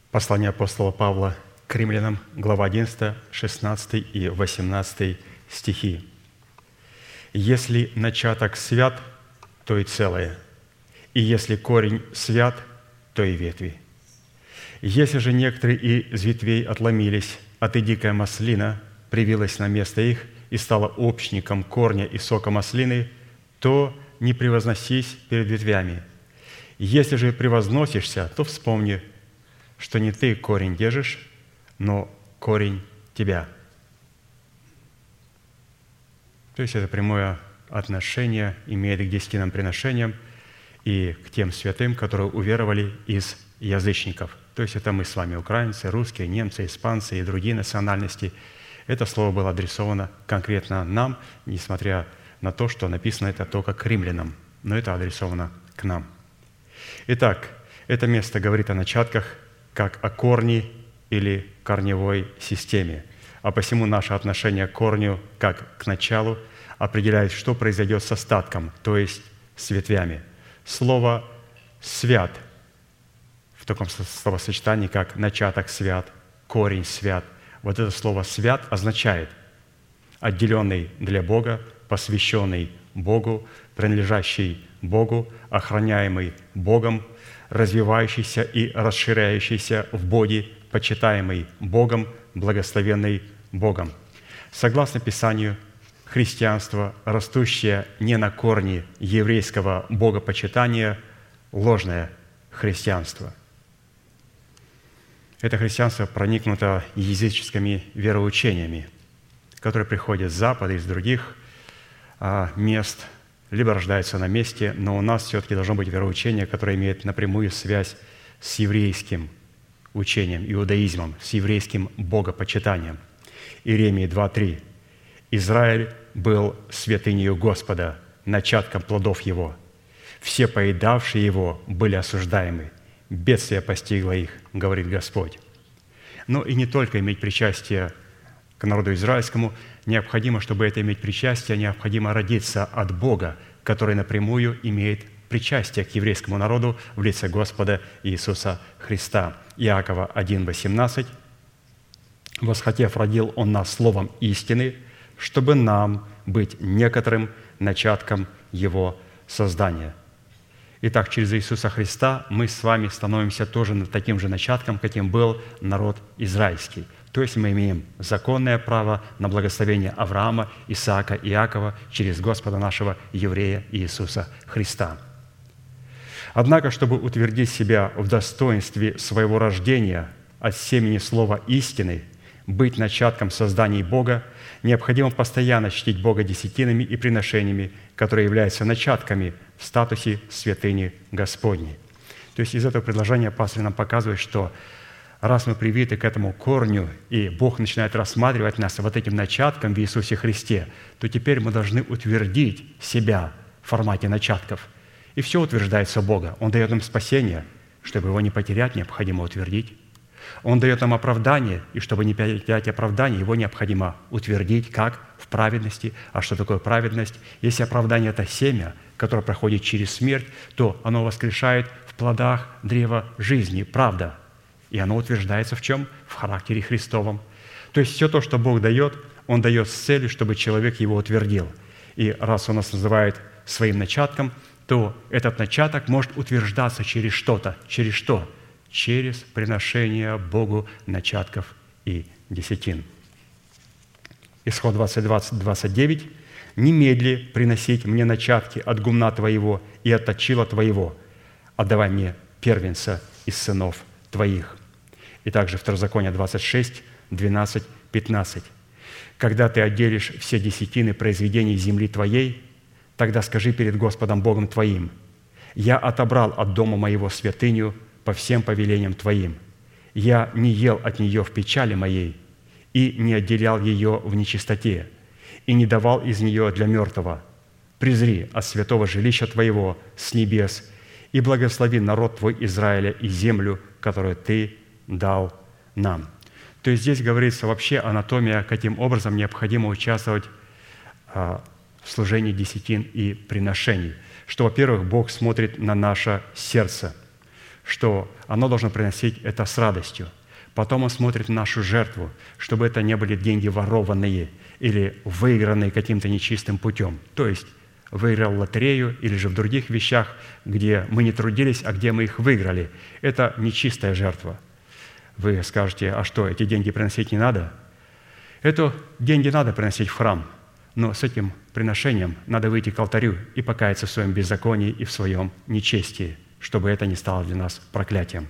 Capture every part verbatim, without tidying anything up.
Послание апостола Павла к римлянам, глава одиннадцатая, шестнадцатый и восемнадцатый стихи. «Если начаток свят, то и целое, и если корень свят, то и ветви. Если же некоторые и из ветвей отломились, а ты, дикая маслина, привилась на место их и стала общником корня и сока маслины, то не превозносись перед ветвями. Если же превозносишься, то вспомни, что не ты корень держишь, но корень тебя». То есть это прямое отношение имеет к десятинным приношениям и к тем святым, которые уверовали из язычников. То есть это мы с вами, украинцы, русские, немцы, испанцы и другие национальности. Это слово было адресовано конкретно нам, несмотря на то, что написано это только к римлянам, но это адресовано к нам. Итак, это место говорит о начатках, как о корне или корневой системе. А посему наше отношение к корню, как к началу, определяет, что произойдет с остатком, то есть с ветвями. Слово «свят» в таком словосочетании, как «начаток свят», «корень свят», вот это слово «свят» означает отделенный для Бога, посвященный Богу, принадлежащий Богу, охраняемый Богом, развивающийся и расширяющийся в Боге, почитаемый Богом, благословенный Богом. Согласно Писанию, христианство, растущее не на корне еврейского богопочитания, ложное христианство. Это христианство проникнуто языческими вероучениями, которые приходят с Запада, из других а, мест, либо рождаются на месте, но у нас все-таки должно быть вероучение, которое имеет напрямую связь с еврейским учением, иудаизмом, с еврейским богопочитанием. Иеремии два три. «Израиль был святынею Господа, начатком плодов Его. Все поедавшие Его были осуждаемы. Бедствие постигло их, говорит Господь». Но и не только иметь причастие к народу израильскому, необходимо, чтобы это иметь причастие, необходимо родиться от Бога, который напрямую имеет причастие к еврейскому народу в лице Господа Иисуса Христа. Иакова один восемнадцать. «Восхотев, родил Он нас словом истины, чтобы нам быть некоторым начатком Его создания». Итак, через Иисуса Христа мы с вами становимся тоже таким же начатком, каким был народ израильский. То есть мы имеем законное право на благословение Авраама, Исаака, Иакова через Господа нашего еврея Иисуса Христа. Однако, чтобы утвердить себя в достоинстве своего рождения от семени слова истины, быть начатком созданий Бога, необходимо постоянно чтить Бога десятинами и приношениями, которые являются начатками в статусе святыни Господней. То есть из этого предложения пастор нам показывает, что раз мы привиты к этому корню, и Бог начинает рассматривать нас вот этим начатком в Иисусе Христе, то теперь мы должны утвердить себя в формате начатков. И все утверждается Бога. Он дает нам спасение, чтобы его не потерять, необходимо утвердить. Он дает нам оправдание, и чтобы не потерять оправдание, его необходимо утвердить, как в праведности. А что такое праведность? Если оправдание – это семя, которое проходит через смерть, то оно воскрешает в плодах древа жизни, правда. И оно утверждается в чем? В характере Христовом. То есть все то, что Бог дает, Он дает с целью, чтобы человек его утвердил. И раз Он нас называет своим начатком, то этот начаток может утверждаться через что-то. Через что? Через приношение Богу начатков и десятин. Исход двадцать двадцать двадцать девять. «Немедли приносить мне начатки от гумна твоего и от точила твоего, отдавай мне первенца из сынов твоих». И также Второзаконие двадцать шесть, двенадцать, пятнадцать. «Когда ты отделишь все десятины произведений земли твоей, тогда скажи перед Господом Богом твоим: я отобрал от дома моего святыню по всем повелениям твоим. Я не ел от нее в печали моей и не отделял ее в нечистоте, и не давал из нее для мертвого. Презри от святого жилища твоего с небес и благослови народ твой Израиля и землю, которую ты дал нам». То есть здесь говорится вообще анатомия, каким образом необходимо участвовать в служении десятин и приношений. Что, во-первых, Бог смотрит на наше сердце, что оно должно приносить это с радостью. Потом Он смотрит на нашу жертву, чтобы это не были деньги ворованные или выигранные каким-то нечистым путем. То есть выиграл лотерею или же в других вещах, где мы не трудились, а где мы их выиграли. Это нечистая жертва. Вы скажете, а что, эти деньги приносить не надо? Это деньги надо приносить в храм, но с этим приношением надо выйти к алтарю и покаяться в своем беззаконии и в своем нечестии, чтобы это не стало для нас проклятием.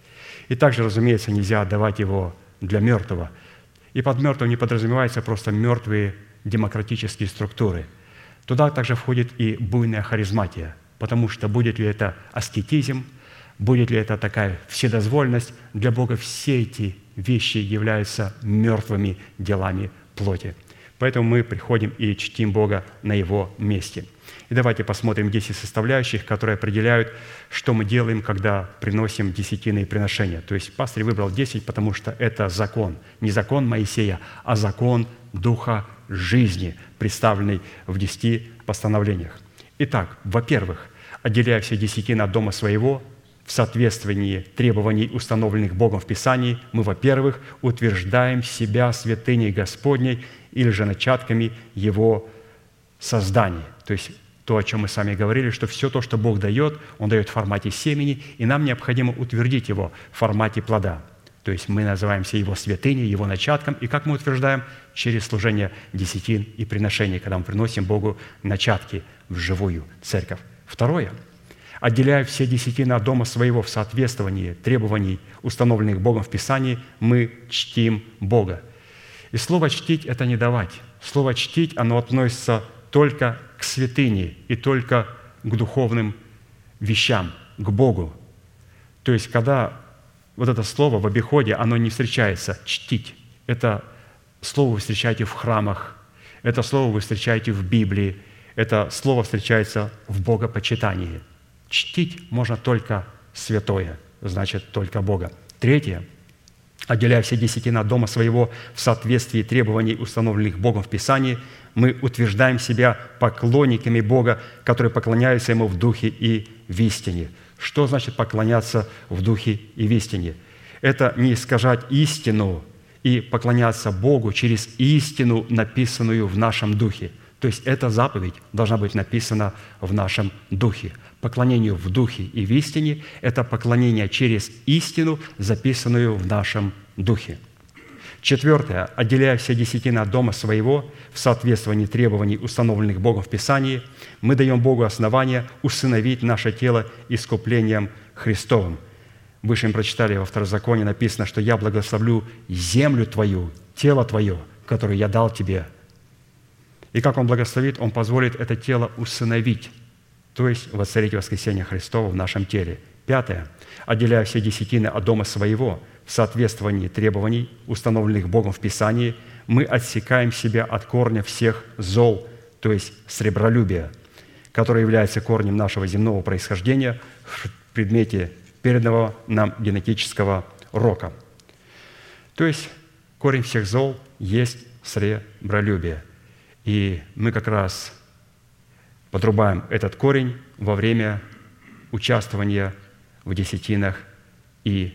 И также, разумеется, нельзя отдавать его для мертвого. И под мертвым не подразумеваются просто мертвые демократические структуры. Туда также входит и буйная харизматия, потому что будет ли это аскетизм, будет ли это такая вседозволенность, для Бога все эти вещи являются мертвыми делами плоти. Поэтому мы приходим и чтим Бога на Его месте. И давайте посмотрим десять составляющих, которые определяют, что мы делаем, когда приносим десятинные приношения. То есть пастырь выбрал десять, потому что это закон. Не закон Моисея, а закон Духа жизни, представленный в десяти постановлениях. Итак, во-первых, отделяя все десятины от дома своего, в соответствии требований, установленных Богом в Писании, мы, во-первых, утверждаем себя святыней Господней или же начатками Его создания. То есть то, о чем мы с вами говорили, что все то, что Бог дает, Он дает в формате семени, и нам необходимо утвердить его в формате плода. То есть мы называемся Его святыней, Его начатком, и как мы утверждаем? Через служение десятин и приношений, когда мы приносим Богу начатки в живую церковь. Второе. Отделяя все десятины от дома своего в соответствовании требований, установленных Богом в Писании, мы чтим Бога. И слово «чтить» – это не давать. Слово «чтить» оно относится только к святыне и только к духовным вещам, к Богу. То есть, когда вот это слово в обиходе, оно не встречается «чтить». Это слово вы встречаете в храмах, это слово вы встречаете в Библии, это слово встречается в богопочитании. Чтить можно только святое, значит, только Бога. Третье. Отделяя все десятины от дома своего в соответствии требований, установленных Богом в Писании, мы утверждаем себя поклонниками Бога, которые поклоняются Ему в духе и в истине. Что значит поклоняться в духе и в истине? Это не искажать истину и поклоняться Богу через истину, написанную в нашем духе. То есть эта заповедь должна быть написана в нашем духе. Поклонение в духе и в истине – это поклонение через истину, записанную в нашем духе. Четвертое. Отделяя все десятины от дома своего в соответствии требований, установленных Богом в Писании, мы даем Богу основание усыновить наше тело искуплением Христовым. Выше мы прочитали во Второзаконии, написано, что «Я благословлю землю твою, тело твое, которое я дал тебе». И как Он благословит, Он позволит это тело усыновить, то есть воцарить воскресение Христова в нашем теле. Пятое. Отделяя все десятины от дома своего в соответствии требований, установленных Богом в Писании, мы отсекаем себя от корня всех зол, то есть сребролюбия, которое является корнем нашего земного происхождения в предмете переданного нам генетического рока. То есть корень всех зол есть сребролюбие. И мы как раз подрубаем этот корень во время участвования в десятинах и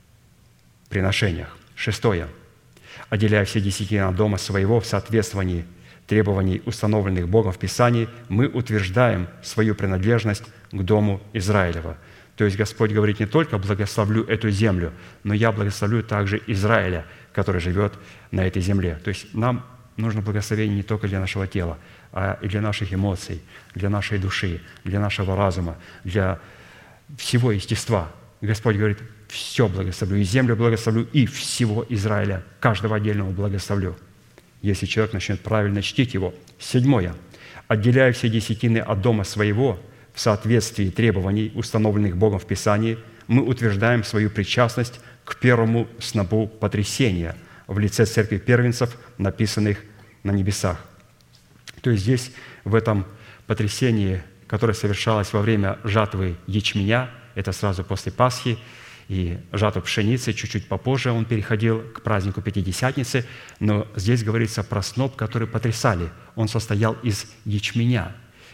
приношениях. Шестое. Отделяя все десятины от дома своего в соответствии требований, установленных Богом в Писании, мы утверждаем свою принадлежность к дому Израилева. То есть Господь говорит не только «благословлю эту землю», но «я благословлю также Израиля, который живет на этой земле». То есть нам нужно благословение не только для нашего тела, а и для наших эмоций, для нашей души, для нашего разума, для всего естества. Господь говорит, все благословлю, и землю благословлю, и всего Израиля, каждого отдельного благословлю, если человек начнет правильно чтить его. Седьмое. Отделяя все десятины от дома своего в соответствии требований, установленных Богом в Писании, мы утверждаем свою причастность к первому снопу потрясения в лице церкви первенцев, написанных на небесах. То есть здесь, в этом потрясении, которое совершалось во время жатвы ячменя, это сразу после Пасхи, и жатвы пшеницы, чуть-чуть попозже он переходил к празднику Пятидесятницы, но здесь говорится про сноп, который потрясали. Он состоял из ячменя.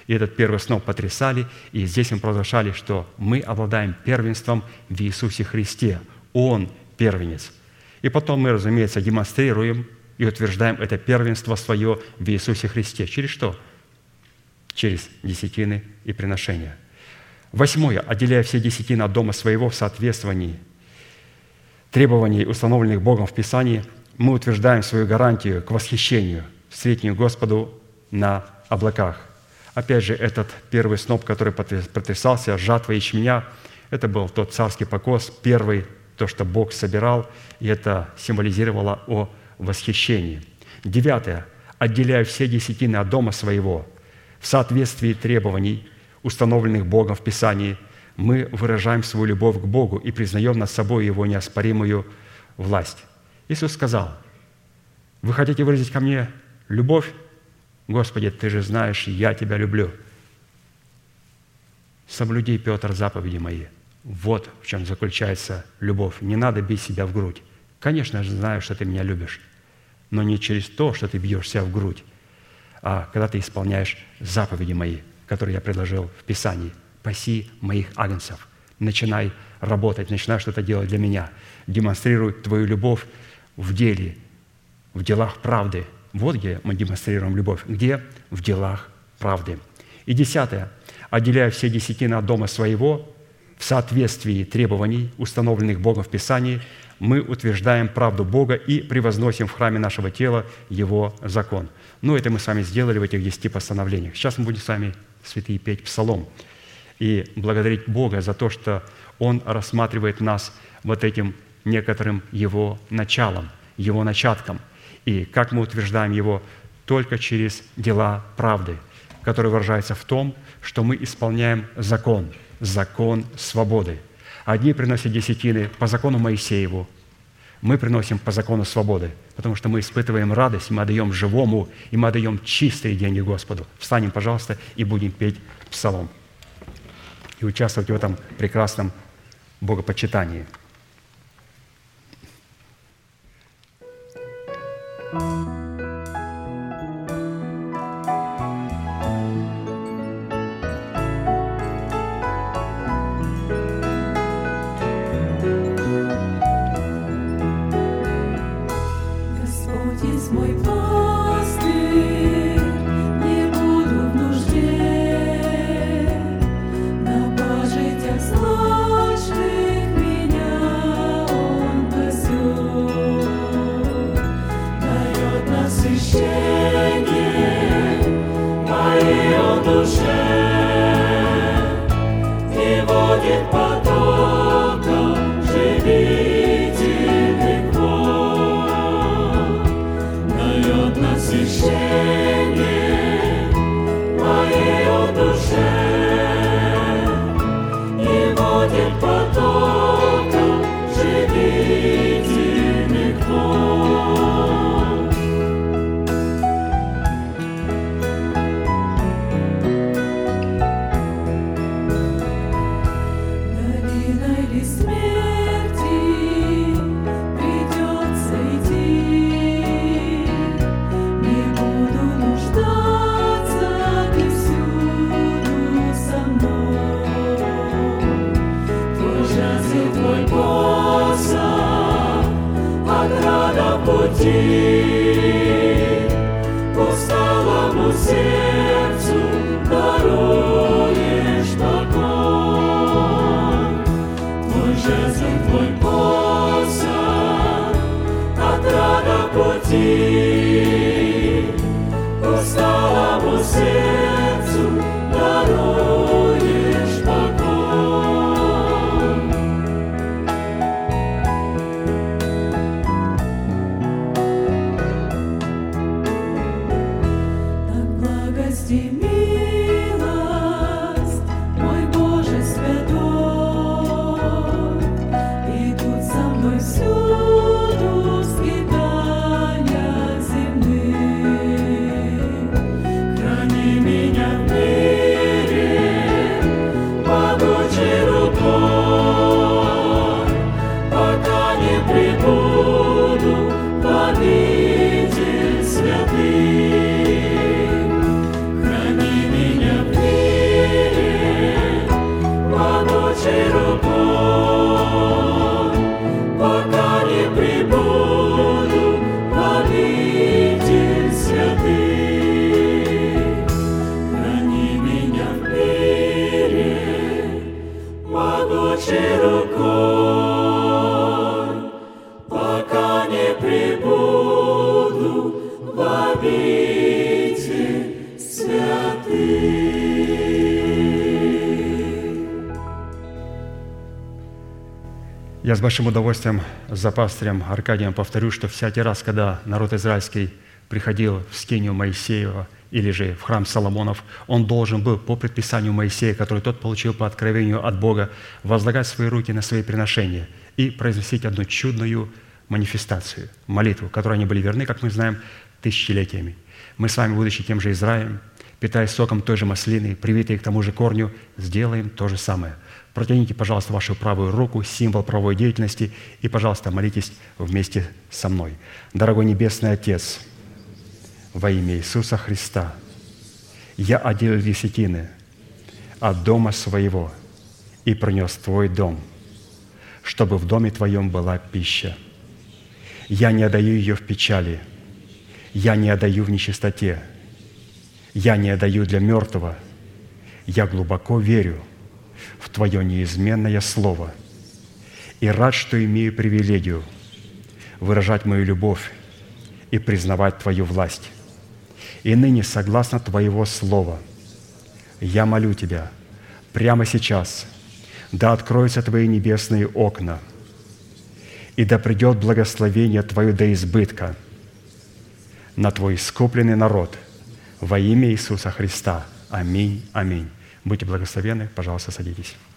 И этот первый сноп потрясали, и здесь мы провозглашали, что мы обладаем первенством в Иисусе Христе. Он первенец. И потом мы, разумеется, демонстрируем и утверждаем это первенство свое в Иисусе Христе. Через что? Через десятины и приношения. Восьмое. Отделяя все десятины от дома своего в соответствовании требований, установленных Богом в Писании, мы утверждаем свою гарантию к восхищению, встретению Господу на облаках. Опять же, этот первый сноп, который потрясался, жатва ячменя, это был тот царский покос, первый, то, что Бог собирал, и это символизировало о восхищении. Девятое. Отделяя все десятины от дома своего в соответствии требований, установленных Богом в Писании, мы выражаем свою любовь к Богу и признаем над собой Его неоспоримую власть. Иисус сказал: «Вы хотите выразить ко мне любовь? Господи, Ты же знаешь, я Тебя люблю. Соблюди, Петр, заповеди мои». Вот в чем заключается любовь. Не надо бить себя в грудь. Конечно, я же знаю, что Ты меня любишь, но не через то, что Ты бьешь себя в грудь, а когда Ты исполняешь заповеди мои, которые я предложил в Писании. «Паси моих агнцев». Начинай работать, начинай что-то делать для меня. Демонстрируй Твою любовь в деле, в делах правды. Вот где мы демонстрируем любовь. Где? В делах правды. И десятое. Отделяя все десятины от дома своего, в соответствии требований, установленных Богом в Писании, мы утверждаем правду Бога и превозносим в храме нашего тела Его закон. Ну, это мы с вами сделали в этих десяти постановлениях. Сейчас мы будем с вами, святые, петь псалом и благодарить Бога за то, что Он рассматривает нас вот этим некоторым Его началом, Его начатком. И как мы утверждаем Его? Только через дела правды, которые выражаются в том, что мы исполняем закон, закон свободы. Одни приносят десятины по закону Моисееву, мы приносим по закону свободы, потому что мы испытываем радость, мы отдаем живому, и мы отдаем чистые деньги Господу. Встанем, пожалуйста, и будем петь псалом и участвовать в этом прекрасном богопочитании. Храни меня в Я с большим удовольствием за пастырем Аркадием повторю, что всякий раз, когда народ израильский приходил в скинию Моисеева или же в храм Соломонов, он должен был по предписанию Моисея, который тот получил по откровению от Бога, возлагать свои руки на свои приношения и произносить одну чудную манифестацию, молитву, которой они были верны, как мы знаем, тысячелетиями. Мы с вами, будучи тем же Израилем, питаясь соком той же маслины, привитые к тому же корню, сделаем то же самое. Протяните, пожалуйста, вашу правую руку, символ правовой деятельности, и, пожалуйста, молитесь вместе со мной. Дорогой Небесный Отец, во имя Иисуса Христа, я отделил десятины от дома своего и принес в Твой дом, чтобы в доме Твоем была пища. Я не отдаю ее в печали, я не отдаю в нечистоте, я не отдаю для мертвого, я глубоко верю в Твое неизменное Слово и рад, что имею привилегию выражать мою любовь и признавать Твою власть. И ныне, согласно Твоего Слова, я молю Тебя прямо сейчас, да откроются Твои небесные окна, и да придет благословение Твое до избытка на Твой искупленный народ во имя Иисуса Христа. Аминь. Аминь. Будьте благословенны. Пожалуйста, садитесь.